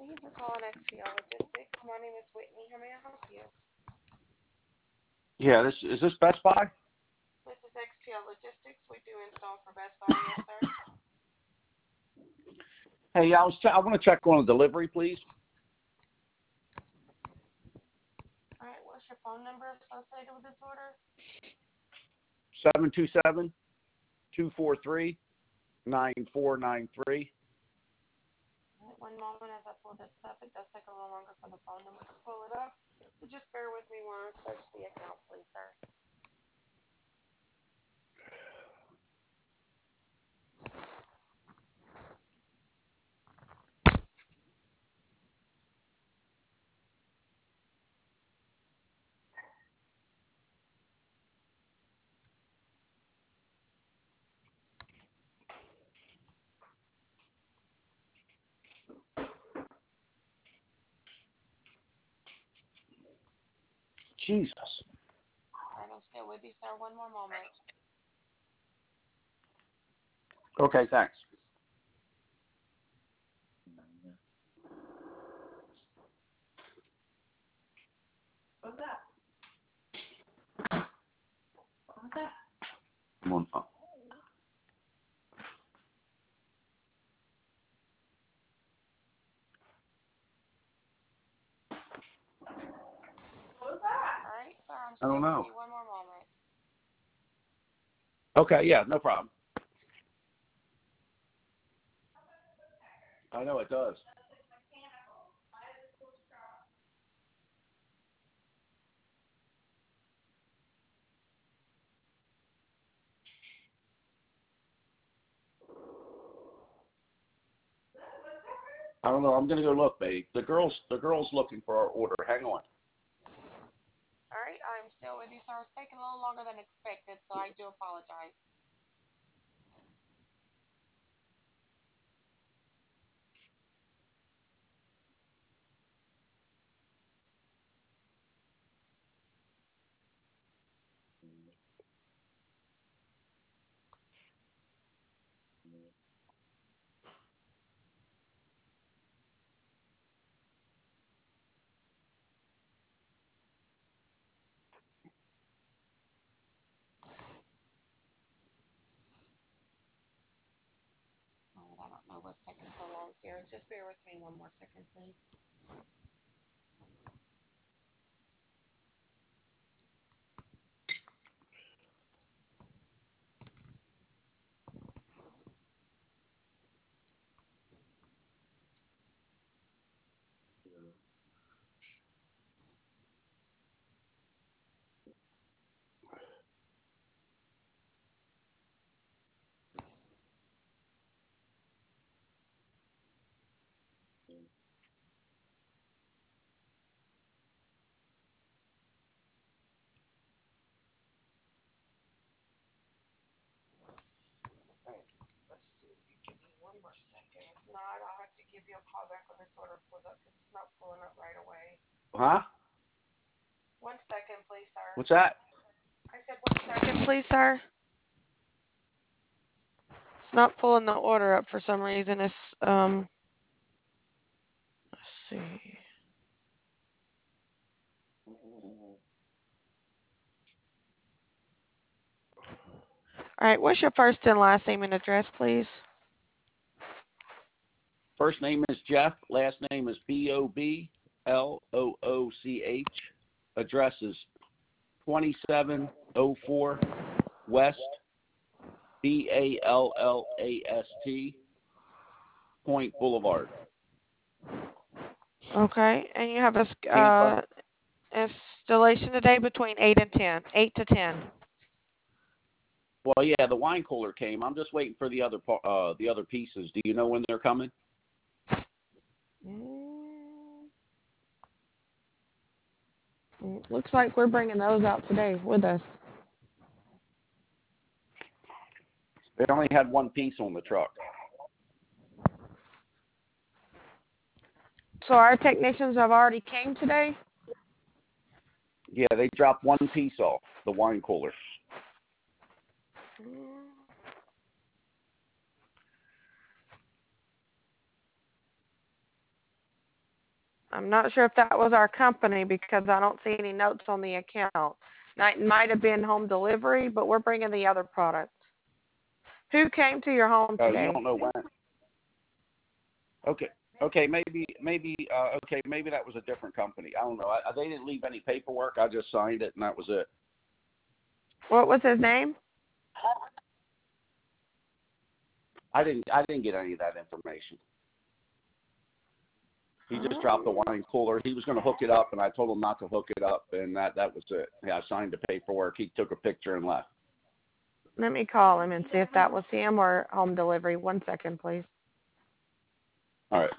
Thank you for calling XPL Logistics. My name is Whitney. How may I help you? Yeah, is this Best Buy? This is XPL Logistics. We do install for Best Buy, yes, sir. Hey, I want to check on a delivery, please. All right, what's your phone number associated with this order? 727-243-9493. One moment as I pull this up. It does take a little longer for the phone number to pull it up. So just bear with me while I search the account, please, sir. Jesus. All right, I'm still with you, sir. One more moment. Okay, thanks. What's that? What's that? I'm on phone. What was that? All right, sir. I'm I still don't know. with you. One more moment. Okay, yeah, no problem. I know it does. I don't know. I'm gonna go look, babe. The girl's looking for our order. Hang on. All right, I'm still with you, sir. It's taking a little longer than expected, so I do apologize. Oh, I don't know what's taking so long here. Just bear with me one more second, please. All right, let's see. Give me one more second. If not, I'll have to give you a call back when this order pulls up because it's not pulling up right away. Huh? 1 second, please, sir. What's that? I said 1 second, please, sir. It's not pulling the order up for some reason. Let's see. All right, what's your first and last name and address, please? First name is Jeff. Last name is Boblooch. Address is 2704 West Ballast Point Boulevard. Okay, and you have a installation today between 8 and 10, 8 to 10. Well, yeah, the wine cooler came. I'm just waiting for the other pieces. Do you know when they're coming? Looks like we're bringing those out today with us. They only had one piece on the truck. So our technicians have already came today? Yeah, they dropped one piece off, the wine cooler. I'm not sure if that was our company because I don't see any notes on the account. It might have been home delivery, but we're bringing the other product. Who came to your home Oh, you today? don't know when? Okay. Okay, maybe that was a different company. I don't know. They didn't leave any paperwork. I just signed it, and that was it. What was his name? I didn't get any of that information. He just dropped the wine cooler. He was going to hook it up, and I told him not to hook it up, and that was it. Yeah, I signed the paperwork. He took a picture and left. Let me call him and see if that was him or home delivery. 1 second, please. All right.